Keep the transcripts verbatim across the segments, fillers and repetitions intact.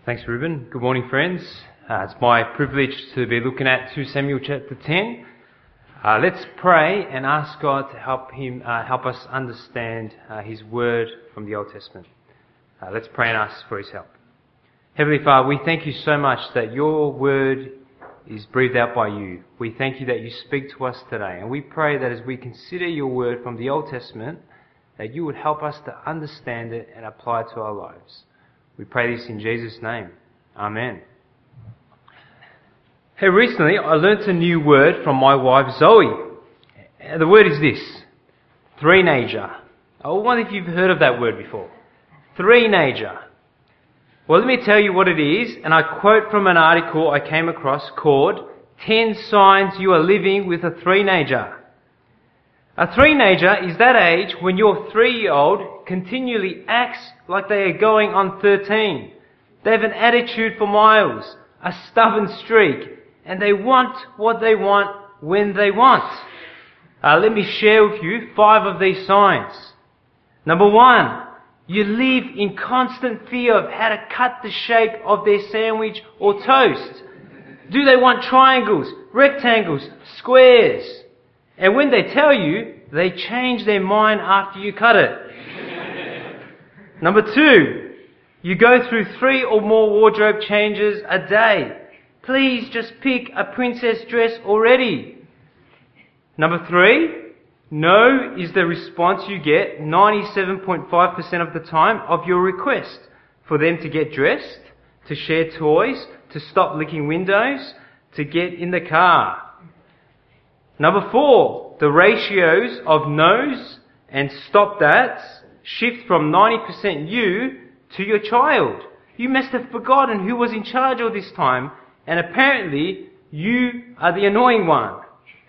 Thanks, Ruben. Good morning, friends. Uh, it's my privilege to be looking at Second Samuel chapter ten. Uh, let's pray and ask God to help him, uh, help us understand uh, His Word from the Old Testament. Uh, let's pray and ask for His help. Heavenly Father, we thank You so much that Your Word is breathed out by You. We thank You that You speak to us today, and we pray that as we consider Your Word from the Old Testament, that You would help us to understand it and apply it to our lives. We pray this in Jesus' name. Amen. Hey, recently I learnt a new word from my wife Zoe. The word is this: three-nager. I wonder if you've heard of that word before. Three-nager. Well, let me tell you what it is, and I quote from an article I came across called ten Signs You Are Living with a Three-Nager. A three-nager is that age when your three-year-old continually acts like they are going on thirteen. They have an attitude for miles, a stubborn streak, and they want what they want when they want. Uh, let me share with you five of these signs. Number one, you live in constant fear of how to cut the shape of their sandwich or toast. Do they want triangles, rectangles, squares? And when they tell you, they change their mind after you cut it. Number two, you go through three or more wardrobe changes a day. Please just pick a princess dress already. Number three, no is the response you get ninety-seven point five percent of the time of your request for them to get dressed, to share toys, to stop licking windows, to get in the car. Number four, the ratios of no's and stop that's shift from ninety percent you to your child. You must have forgotten who was in charge all this time, and apparently you are the annoying one.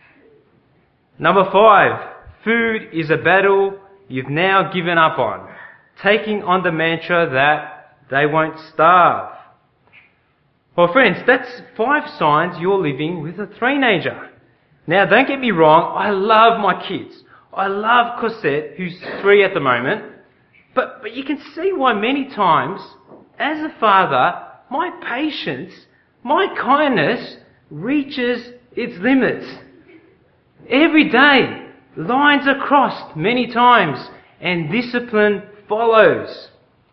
Number five, food is a battle you've now given up on, taking on the mantra that they won't starve. Well, friends, that's five signs you're living with a three-nager. Now, don't get me wrong, I love my kids. I love Cosette, who's three at the moment. But, but you can see why many times, as a father, my patience, my kindness reaches its limits. Every day, lines are crossed many times, and discipline follows.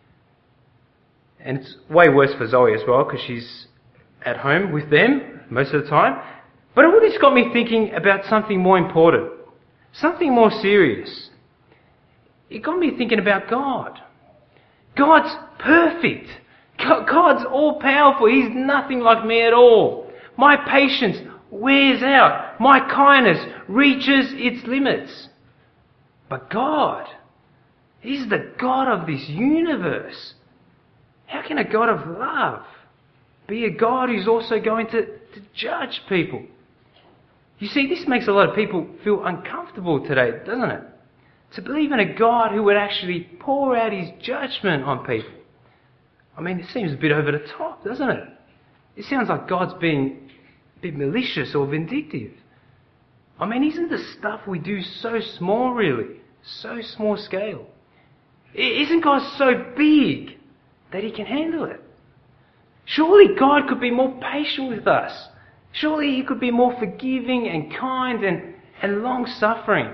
And it's way worse for Zoe as well, because she's at home with them most of the time. But all this got me thinking about something more important, something more serious. It got me thinking about God. God's perfect. God's all-powerful. He's nothing like me at all. My patience wears out. My kindness reaches its limits. But God, He's the God of this universe. How can a God of love be a God who's also going to, to judge people? You see, this makes a lot of people feel uncomfortable today, doesn't it? To believe in a God who would actually pour out His judgment on people. I mean, it seems a bit over the top, doesn't it? It sounds like God's being a bit malicious or vindictive. I mean, isn't the stuff we do so small, really? So small scale? Isn't God so big that He can handle it? Surely God could be more patient with us. Surely He could be more forgiving and kind and, and long-suffering.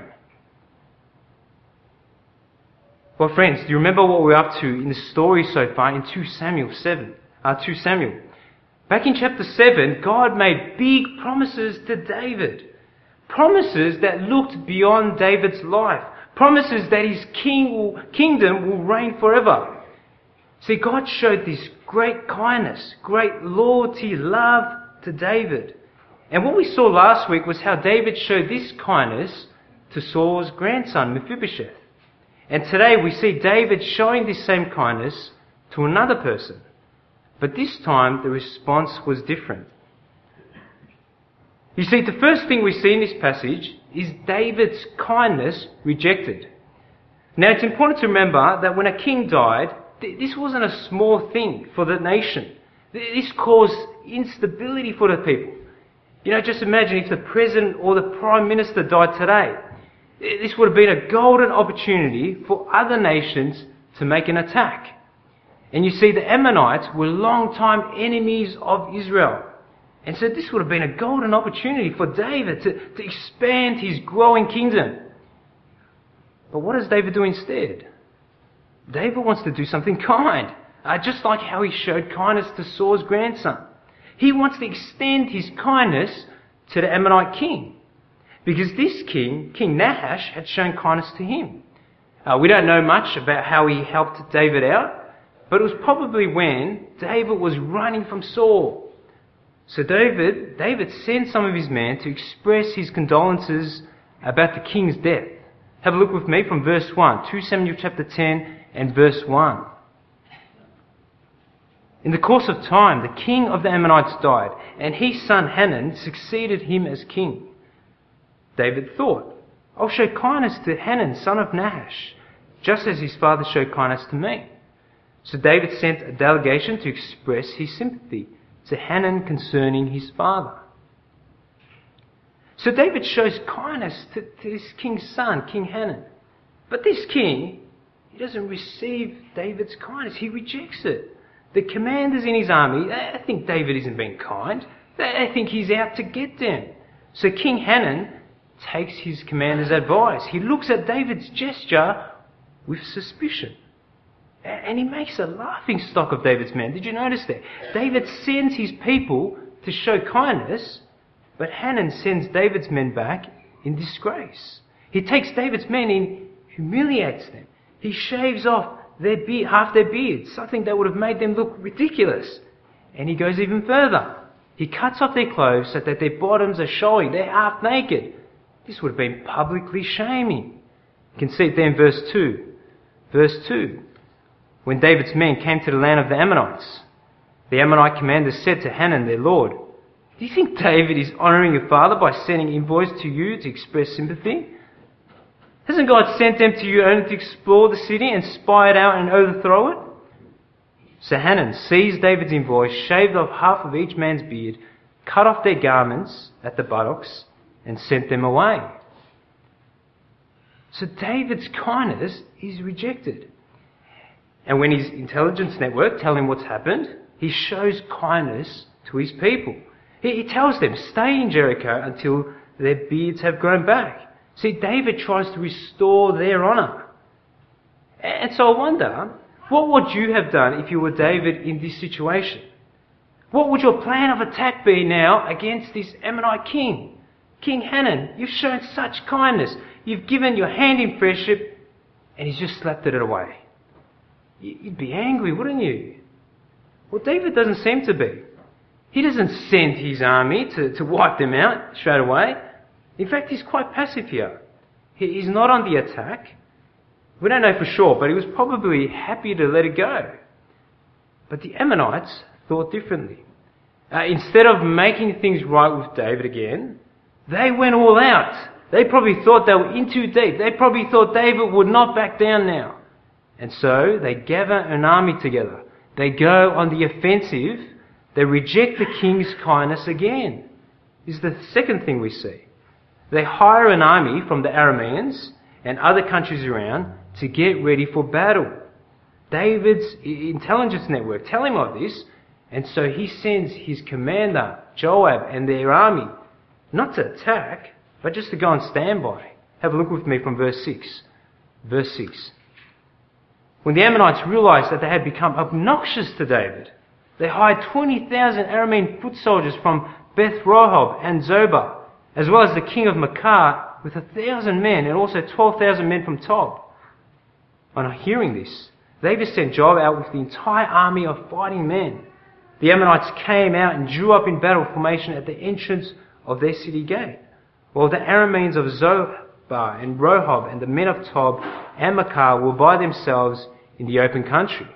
Well, friends, do you remember what we're up to in the story so far in Second Samuel seven? Uh, Second Samuel. Back in chapter seven, God made big promises to David. Promises that looked beyond David's life. Promises that his king will, kingdom will reign forever. See, God showed this great kindness, great loyalty, love to David. And what we saw last week was how David showed this kindness to Saul's grandson, Mephibosheth. And today we see David showing this same kindness to another person. But this time the response was different. You see, the first thing we see in this passage is David's kindness rejected. Now, it's important to remember that when a king died, th- this wasn't a small thing for the nation. This caused instability for the people. You know, just imagine if the president or the prime minister died today. This would have been a golden opportunity for other nations to make an attack. And you see, the Ammonites were long-time enemies of Israel. And so this would have been a golden opportunity for David to, to expand his growing kingdom. But what does David do instead? David wants to do something kind, uh, just like how he showed kindness to Saul's grandson. He wants to extend his kindness to the Ammonite king, because this king, King Nahash, had shown kindness to him. Uh, we don't know much about how he helped David out, but it was probably when David was running from Saul. So David, David sent some of his men to express his condolences about the king's death. Have a look with me from verse one, Second Samuel chapter ten and verse one. In the course of time, the king of the Ammonites died, and his son Hanun succeeded him as king. David thought, I'll show kindness to Hanun, son of Nahash, just as his father showed kindness to me. So David sent a delegation to express his sympathy to Hanun concerning his father. So David shows kindness to, to this king's son, King Hanun. But this king, he doesn't receive David's kindness. He rejects it. The commanders in his army, they think David isn't being kind. They think he's out to get them. So King Hanun takes his commander's advice. He looks at David's gesture with suspicion. And he makes a laughing stock of David's men. Did you notice that? David sends his people to show kindness, but Hanun sends David's men back in disgrace. He takes David's men and humiliates them. He shaves off their beard, half their beards, something that would have made them look ridiculous. And he goes even further. He cuts off their clothes so that their bottoms are showing. They're half naked. This would have been publicly shaming. You can see it there in verse two. Verse two. When David's men came to the land of the Ammonites, the Ammonite commander said to Hanun, their lord, do you think David is honouring your father by sending envoys to you to express sympathy? Hasn't God sent them to you only to explore the city and spy it out and overthrow it? So Hanun seized David's envoys, shaved off half of each man's beard, cut off their garments at the buttocks, and sent them away. So David's kindness is rejected. And when his intelligence network tell him what's happened, he shows kindness to his people. He, he tells them, stay in Jericho until their beards have grown back. See, David tries to restore their honour. And so I wonder, what would you have done if you were David in this situation? What would your plan of attack be now against this Ammonite king? King Hanun, you've shown such kindness. You've given your hand in friendship, and he's just slapped it away. You'd be angry, wouldn't you? Well, David doesn't seem to be. He doesn't send his army to, to wipe them out straight away. In fact, he's quite passive here. He, he's not on the attack. We don't know for sure, but he was probably happy to let it go. But the Ammonites thought differently. Uh, instead of making things right with David again, they went all out. They probably thought they were in too deep. They probably thought David would not back down now. And so they gather an army together. They go on the offensive. They reject the king's kindness again. This is the second thing we see. They hire an army from the Arameans and other countries around to get ready for battle. David's intelligence network tell him of this, and so he sends his commander, Joab, and their army, not to attack, but just to go on standby. Have a look with me from verse six. Verse six. When the Ammonites realized that they had become obnoxious to David, they hired twenty thousand Aramean foot soldiers from Beth Rehob and Zobah, as well as the king of Makkah with a thousand men and also twelve thousand men from Tob. On hearing this, David sent Joab out with the entire army of fighting men. The Ammonites came out and drew up in battle formation at the entrance of their city gate, while the Arameans of Zobah and Rehob and the men of Tob and Makkah were by themselves in the open country.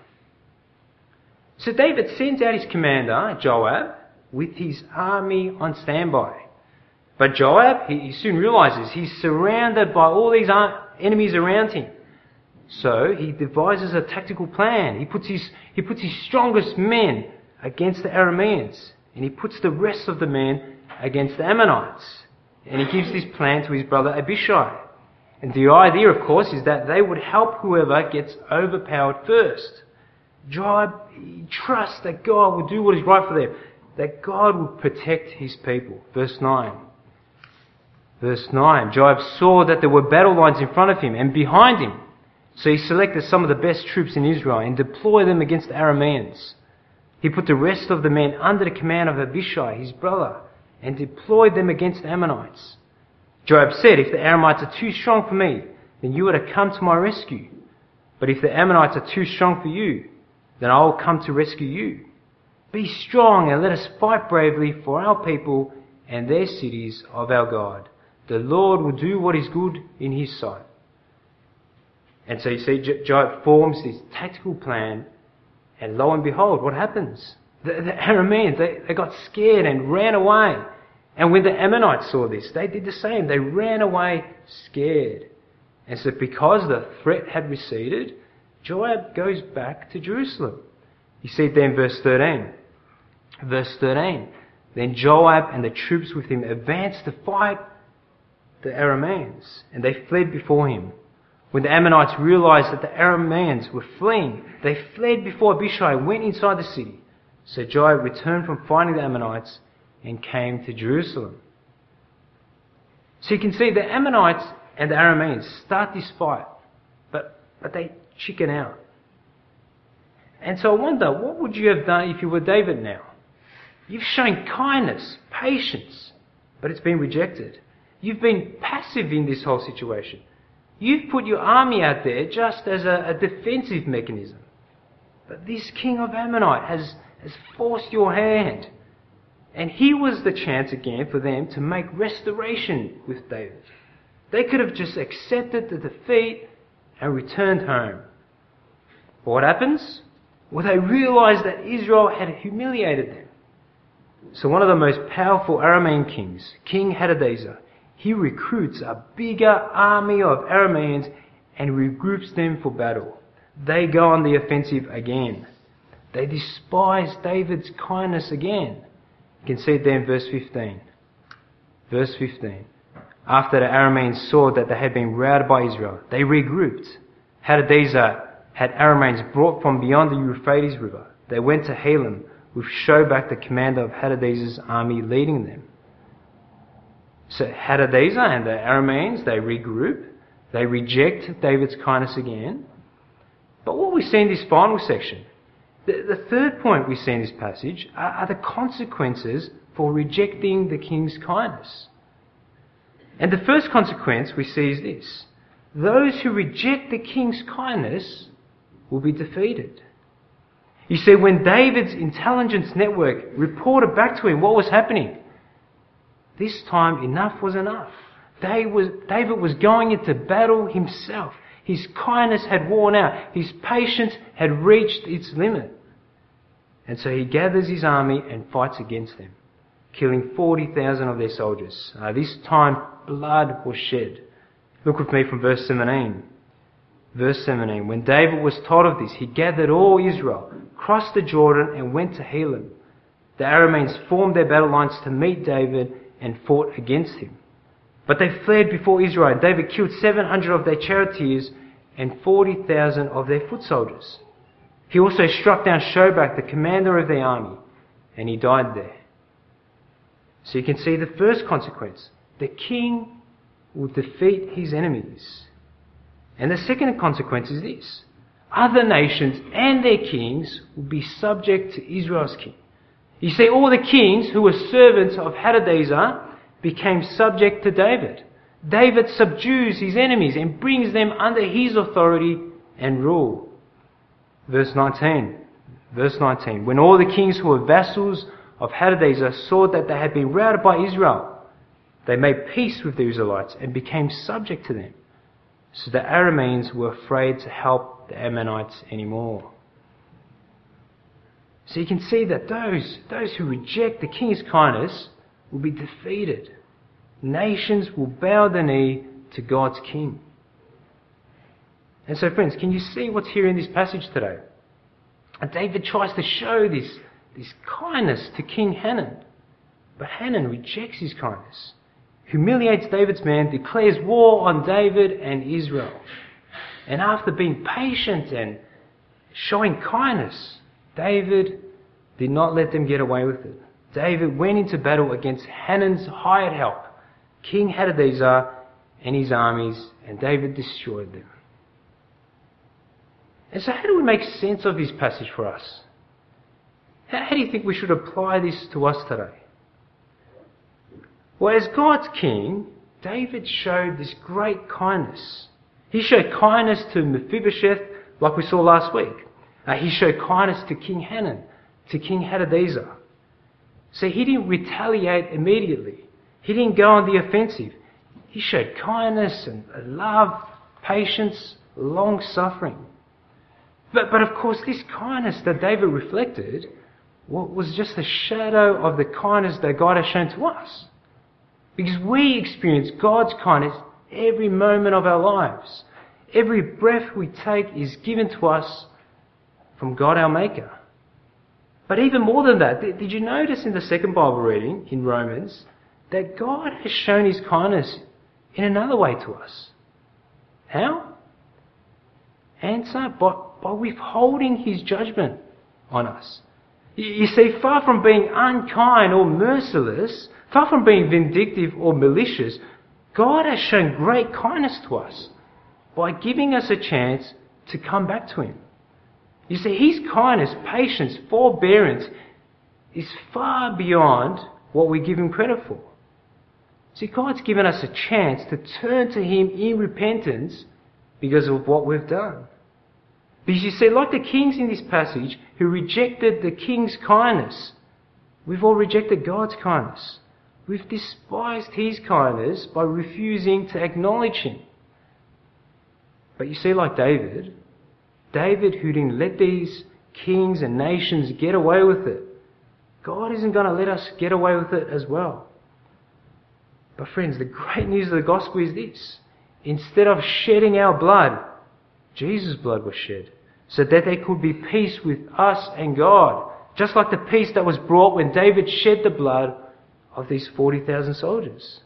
So David sends out his commander, Joab, with his army on standby. But Joab, he, he soon realizes he's surrounded by all these enemies around him. So he devises a tactical plan. He puts his, he puts his strongest men against the Arameans, and he puts the rest of the men against the Ammonites. And he gives this plan to his brother Abishai. And the idea, of course, is that they would help whoever gets overpowered first. Joab, he trusts that God will do what is right for them, that God will protect his people. Verse nine. Verse nine, Joab saw that there were battle lines in front of him and behind him. So he selected some of the best troops in Israel and deployed them against the Arameans. He put the rest of the men under the command of Abishai, his brother, and deployed them against the Ammonites. Joab said, if the Aramites are too strong for me, then you are to come to my rescue. But if the Ammonites are too strong for you, then I will come to rescue you. Be strong and let us fight bravely for our people and their cities of our God. The Lord will do what is good in his sight. And so you see, Joab forms this tactical plan, and lo and behold, what happens? The, the Arameans, they, they got scared and ran away. And when the Ammonites saw this, they did the same. They ran away scared. And so because the threat had receded, Joab goes back to Jerusalem. You see it there in verse thirteen. Verse thirteen. Then Joab and the troops with him advanced to fight the Arameans, and they fled before him. When the Ammonites realized that the Arameans were fleeing, they fled before Abishai and went inside the city. So Joab returned from fighting the Ammonites and came to Jerusalem. So you can see the Ammonites and the Arameans start this fight, but, but they chicken out. And so I wonder, what would you have done if you were David now? You've shown kindness, patience, but it's been rejected. You've been passive in this whole situation. You've put your army out there just as a, a defensive mechanism. But this king of Ammonite has, has forced your hand. And here was the chance again for them to make restoration with David. They could have just accepted the defeat and returned home. But what happens? Well, they realized that Israel had humiliated them. So one of the most powerful Aramean kings, King Hadadezer, he recruits a bigger army of Arameans and regroups them for battle. They go on the offensive again. They despise David's kindness again. You can see it there in verse fifteen. Verse fifteen. After the Arameans saw that they had been routed by Israel, they regrouped. Hadadezer had Arameans brought from beyond the Euphrates River. They went to Helam, with Shobach, the commander of Hadadezer's army, leading them. So Hadadezer and the Arameans, they regroup. They reject David's kindness again. But what we see in this final section, the, the third point we see in this passage are, are the consequences for rejecting the king's kindness. And the first consequence we see is this: those who reject the king's kindness will be defeated. You see, when David's intelligence network reported back to him what was happening, this time enough was enough. David was, David was going into battle himself. His kindness had worn out. His patience had reached its limit. And so he gathers his army and fights against them, killing forty thousand of their soldiers. Uh, this time, blood was shed. Look with me from verse seventeen. Verse seventeen. When David was told of this, he gathered all Israel, crossed the Jordan, and went to Helam. The Arameans formed their battle lines to meet David and fought against him. But they fled before Israel. David killed seven hundred of their charioteers and forty thousand of their foot soldiers. He also struck down Shobach, the commander of their army, and he died there. So you can see the first consequence. The king will defeat his enemies. And the second consequence is this: other nations and their kings will be subject to Israel's king. You see, all the kings who were servants of Hadadezer became subject to David. David subdues his enemies and brings them under his authority and rule. Verse nineteen. Verse nineteen. When all the kings who were vassals of Hadadezer saw that they had been routed by Israel, they made peace with the Israelites and became subject to them. So the Arameans were afraid to help the Ammonites anymore. So you can see that those, those who reject the king's kindness will be defeated. Nations will bow the knee to God's king. And so, friends, can you see what's here in this passage today? And David tries to show this, this kindness to King Hanun. But Hanun rejects his kindness, humiliates David's man, declares war on David and Israel. And after being patient and, showing kindness. David did not let them get away with it. David went into battle against Hanan's hired help, King Hadadezer and his armies, and David destroyed them. And so how do we make sense of this passage for us? How, how do you think we should apply this to us today? Well, as God's king, David showed this great kindness. He showed kindness to Mephibosheth, like we saw last week. Uh, he showed kindness to King Hanan, to King Hadadezer. So he didn't retaliate immediately. He didn't go on the offensive. He showed kindness and love, patience, long-suffering. But, but of course, this kindness that David reflected was just a shadow of the kindness that God has shown to us. Because we experience God's kindness every moment of our lives. Every breath we take is given to us from God our Maker. But even more than that, did you notice in the second Bible reading, in Romans, that God has shown his kindness in another way to us? How? Answer, by, by withholding his judgment on us. You see, far from being unkind or merciless, far from being vindictive or malicious, God has shown great kindness to us by giving us a chance to come back to him. You see, his kindness, patience, forbearance is far beyond what we give him credit for. See, God's given us a chance to turn to him in repentance because of what we've done. Because you see, like the kings in this passage who rejected the king's kindness, we've all rejected God's kindness. We've despised his kindness by refusing to acknowledge him. But you see, like David, David who didn't let these kings and nations get away with it, God isn't going to let us get away with it as well. But friends, the great news of the gospel is this. Instead of shedding our blood, Jesus' blood was shed, so that there could be peace with us and God, just like the peace that was brought when David shed the blood of these forty thousand soldiers.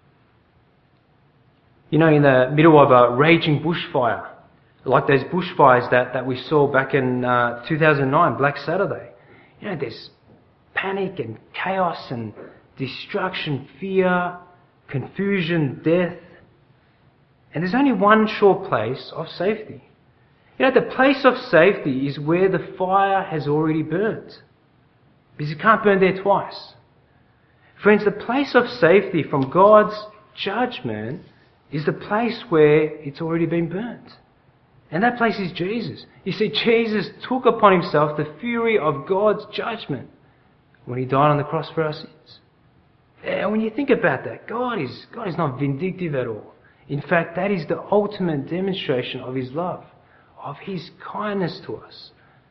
You know, in the middle of a raging bushfire, like those bushfires that, that we saw back in uh, two thousand nine, Black Saturday, you know, there's panic and chaos and destruction, fear, confusion, death. And there's only one sure place of safety. You know, the place of safety is where the fire has already burnt. Because you can't burn there twice. Friends, the place of safety from God's judgment is the place where it's already been burnt. And that place is Jesus. You see, Jesus took upon himself the fury of God's judgment when he died on the cross for our sins. And when you think about that, God is, God is not vindictive at all. In fact, that is the ultimate demonstration of his love, of his kindness to us.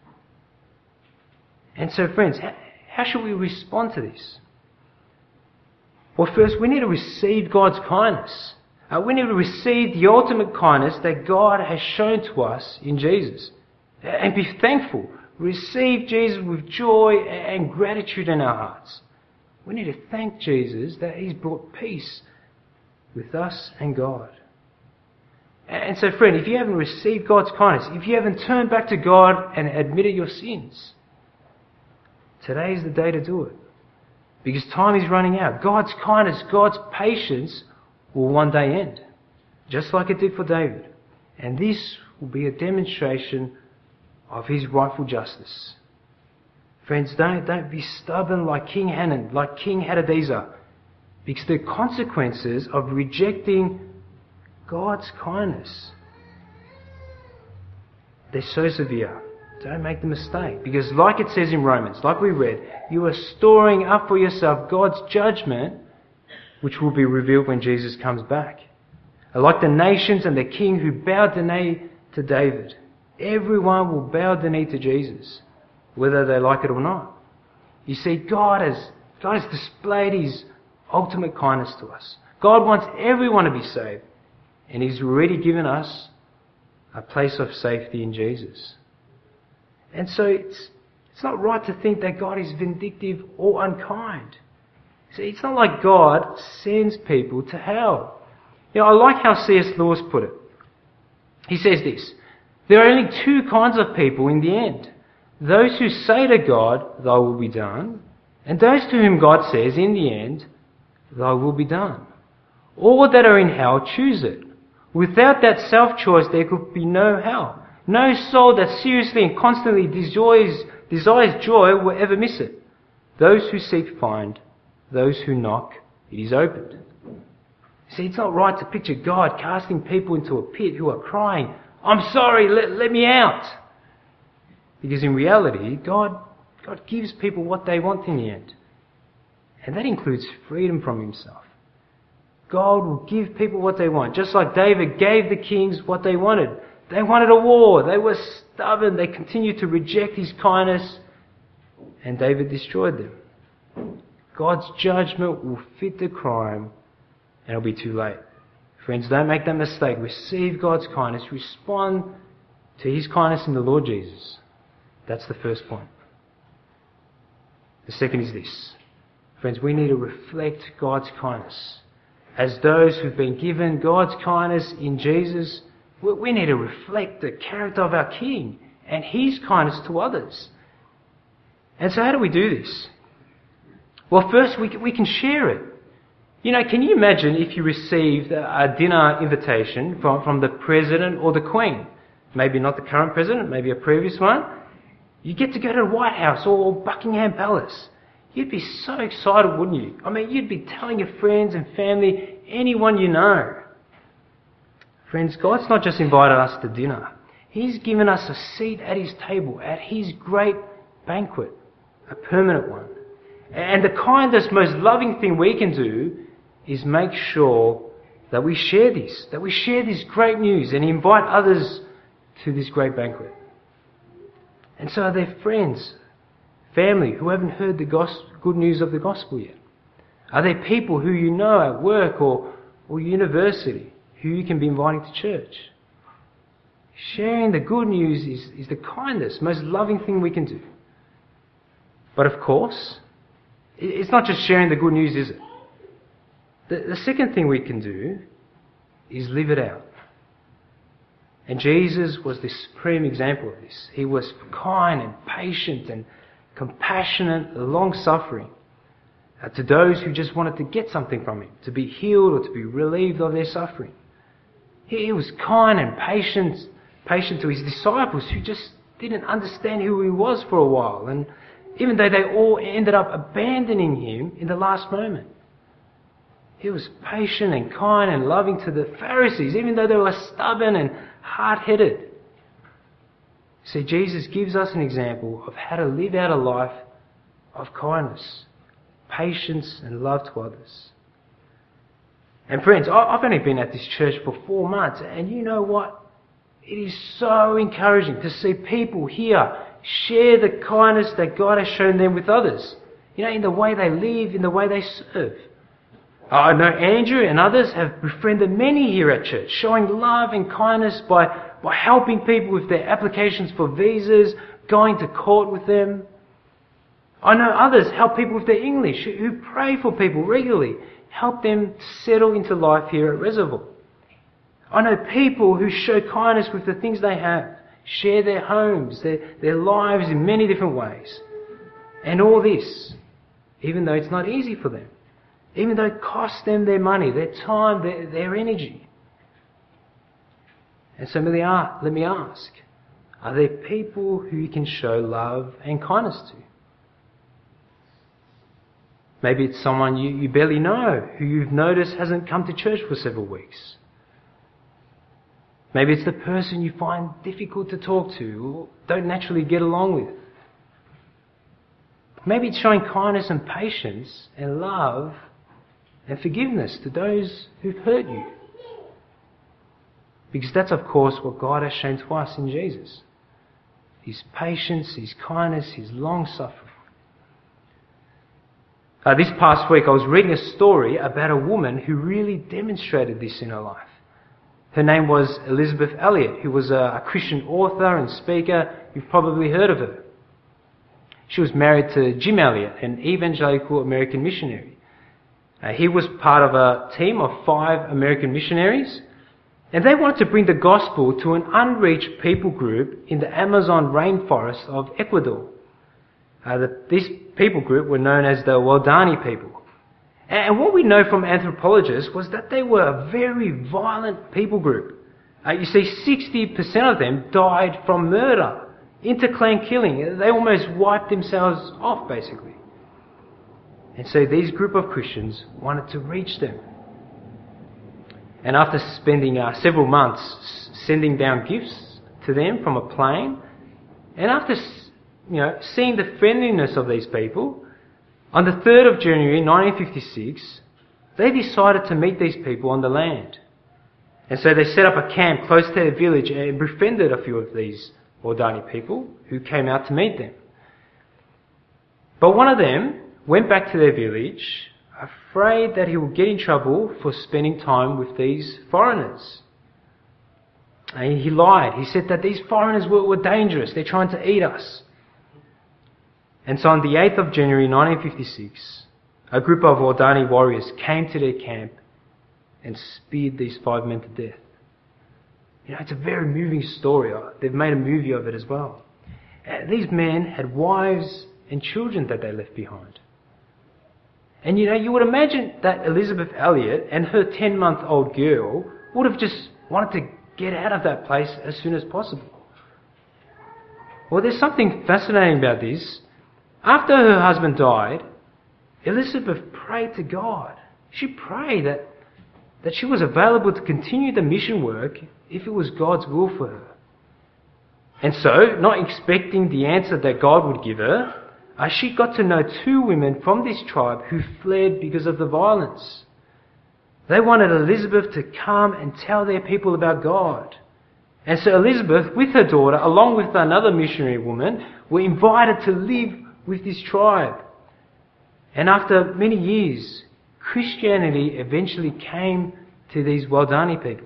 And so, friends, how, how should we respond to this? Well, first, we need to receive God's kindness. Uh, we need to receive the ultimate kindness that God has shown to us in Jesus. And be thankful. Receive Jesus with joy and gratitude in our hearts. We need to thank Jesus that he's brought peace with us and God. And so, friend, if you haven't received God's kindness, if you haven't turned back to God and admitted your sins, today is the day to do it. Because time is running out. God's kindness, God's patience will one day end, just like it did for David. And this will be a demonstration of his rightful justice. Friends, don't, don't be stubborn like King Hanan, like King Hadadezer, because the consequences of rejecting God's kindness, they're so severe. Don't make the mistake. Because like it says in Romans, like we read, you are storing up for yourself God's judgment, which will be revealed when Jesus comes back. Like the nations and the king who bowed the knee to David, everyone will bow the knee to Jesus, whether they like it or not. You see, God has, God has displayed his ultimate kindness to us. God wants everyone to be saved, and he's already given us a place of safety in Jesus. And so it's, it's not right to think that God is vindictive or unkind. See, it's not like God sends people to hell. You know, I like how C S Lewis put it. He says this, There are only two kinds of people in the end. Those who say to God, thy will be done, and those to whom God says, in the end, thy will be done. All that are in hell choose it. Without that self-choice, there could be no hell. No soul that seriously and constantly desires, desires joy will ever miss it. Those who seek find. Those who knock, it is opened. See, it's not right to picture God casting people into a pit who are crying, I'm sorry, let, let me out. Because in reality, God, God gives people what they want in the end. And that includes freedom from himself. God will give people what they want. Just like David gave the kings what they wanted. They wanted a war. They were stubborn. They continued to reject his kindness. And David destroyed them. God's judgment will fit the crime, and it'll be too late. Friends, don't make that mistake. Receive God's kindness. Respond to his kindness in the Lord Jesus. That's the first point. The second is this. Friends, we need to reflect God's kindness. As those who've been given God's kindness in Jesus, we need to reflect the character of our King and his kindness to others. And so how do we do this? Well, first we we can share it. You know, can you imagine if you received a dinner invitation from, from the President or the Queen? Maybe not the current President, maybe a previous one. You get to go to the White House or Buckingham Palace. You'd be so excited, wouldn't you? I mean, you'd be telling your friends and family, anyone you know. Friends, God's not just invited us to dinner. He's given us a seat at his table, at his great banquet, a permanent one. And the kindest, most loving thing we can do is make sure that we share this, that we share this great news and invite others to this great banquet. And so are there friends, family who haven't heard the gospel, good news of the gospel yet? Are there people who you know at work or, or university who you can be inviting to church? Sharing the good news is, is the kindest, most loving thing we can do. But of course, it's not just sharing the good news, is it? The, the second thing we can do is live it out. And Jesus was the supreme example of this. He was kind and patient and compassionate, long-suffering uh, to those who just wanted to get something from him, to be healed or to be relieved of their suffering. He, he was kind and patient, patient to his disciples who just didn't understand who he was for a while, and even though they all ended up abandoning him in the last moment. He was patient and kind and loving to the Pharisees, even though they were stubborn and hard-headed. See, Jesus gives us an example of how to live out a life of kindness, patience and love to others. And friends, I've only been at this church for four months, and you know what? It is so encouraging to see people here share the kindness that God has shown them with others. You know, in the way they live, in the way they serve. I know Andrew and others have befriended many here at church, showing love and kindness by, by helping people with their applications for visas, going to court with them. I know others help people with their English, who pray for people regularly, help them settle into life here at Reservoir. I know people who show kindness with the things they have, share their homes, their, their lives in many different ways. And all this, even though it's not easy for them. Even though it costs them their money, their time, their, their energy. And so let me ask, are there people who you can show love and kindness to? Maybe it's someone you, you barely know, who you've noticed hasn't come to church for several weeks. Maybe it's the person you find difficult to talk to or don't naturally get along with. Maybe it's showing kindness and patience and love and forgiveness to those who've hurt you. Because that's, of course, what God has shown to us in Jesus. His patience, His kindness, His long-suffering. Uh, this past week I was reading a story about a woman who really demonstrated this in her life. Her name was Elizabeth Elliot, who was a, a Christian author and speaker. You've probably heard of her. She was married to Jim Elliot, an evangelical American missionary. Uh, he was part of a team of five American missionaries, And they wanted to bring the gospel to an unreached people group in the Amazon rainforest of Ecuador. Uh, the, this people group were known as the Waodani people. And what we know from anthropologists was that they were a very violent people group. Uh, you see, sixty percent of them died from murder, inter-clan killing. They almost wiped themselves off, basically. And so these group of Christians wanted to reach them. And after spending uh, several months sending down gifts to them from a plane, and after you know seeing the friendliness of these people, on the third of January nineteen fifty-six, they decided to meet these people on the land. And so they set up a camp close to their village and befriended a few of these Waodani people who came out to meet them. But one of them went back to their village afraid that he would get in trouble for spending time with these foreigners. And he lied. He said that these foreigners were, were dangerous. They're trying to eat us. And so on the eighth of January nineteen fifty-six, a group of Waodani warriors came to their camp and speared these five men to death. You know, it's a very moving story. They've made a movie of it as well. And these men had wives and children that they left behind. And you know, you would imagine that Elizabeth Elliot and her ten-month-old girl would have just wanted to get out of that place as soon as possible. Well, there's something fascinating about this. After her husband died, Elizabeth prayed to God. She prayed that, that she was available to continue the mission work if it was God's will for her. And so, not expecting the answer that God would give her, Uh, she got to know two women from this tribe who fled because of the violence. They wanted Elizabeth to come and tell their people about God. And so Elizabeth, with her daughter, along with another missionary woman, were invited to live with this tribe. And after many years, Christianity eventually came to these Waodani people.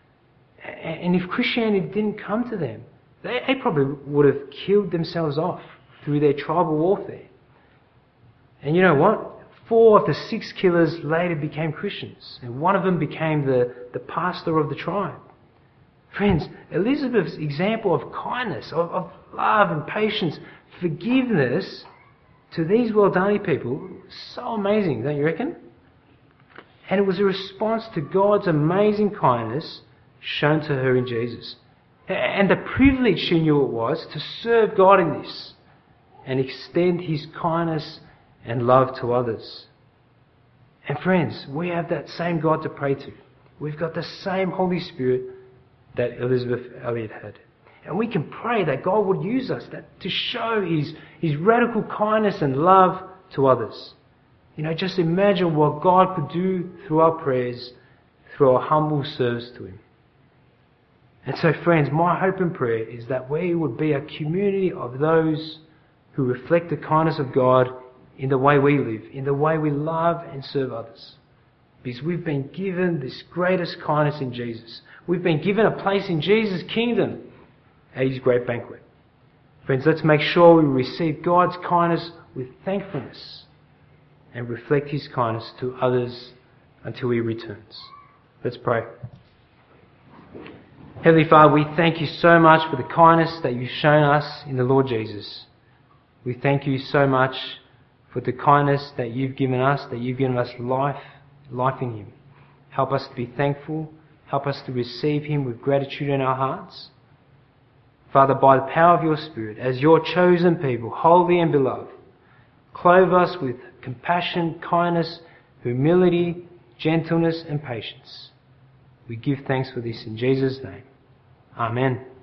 And if Christianity didn't come to them, they, they probably would have killed themselves off through their tribal warfare. And you know what? Four of the six killers later became Christians, and one of them became the, the pastor of the tribe. Friends, Elizabeth's example of kindness, of, of love and patience, forgiveness to these Waodani people, so amazing, don't you reckon? And it was a response to God's amazing kindness shown to her in Jesus. And the privilege she knew it was to serve God in this and extend His kindness and love to others. And friends, we have that same God to pray to. We've got the same Holy Spirit that Elizabeth Elliot had. And we can pray that God would use us that, to show His, His radical kindness and love to others. You know, just imagine what God could do through our prayers, through our humble service to Him. And so, friends, my hope and prayer is that we would be a community of those who reflect the kindness of God in the way we live, in the way we love and serve others. Because we've been given this greatest kindness in Jesus. We've been given a place in Jesus' kingdom at His great banquet. Friends, let's make sure we receive God's kindness with thankfulness and reflect His kindness to others until He returns. Let's pray. Heavenly Father, we thank You so much for the kindness that You've shown us in the Lord Jesus. We thank You so much for the kindness that You've given us, that You've given us life, life in Him. Help us to be thankful. Help us to receive Him with gratitude in our hearts. Father, by the power of Your Spirit, as Your chosen people, holy and beloved, clothe us with compassion, kindness, humility, gentleness and patience. We give thanks for this in Jesus' name. Amen.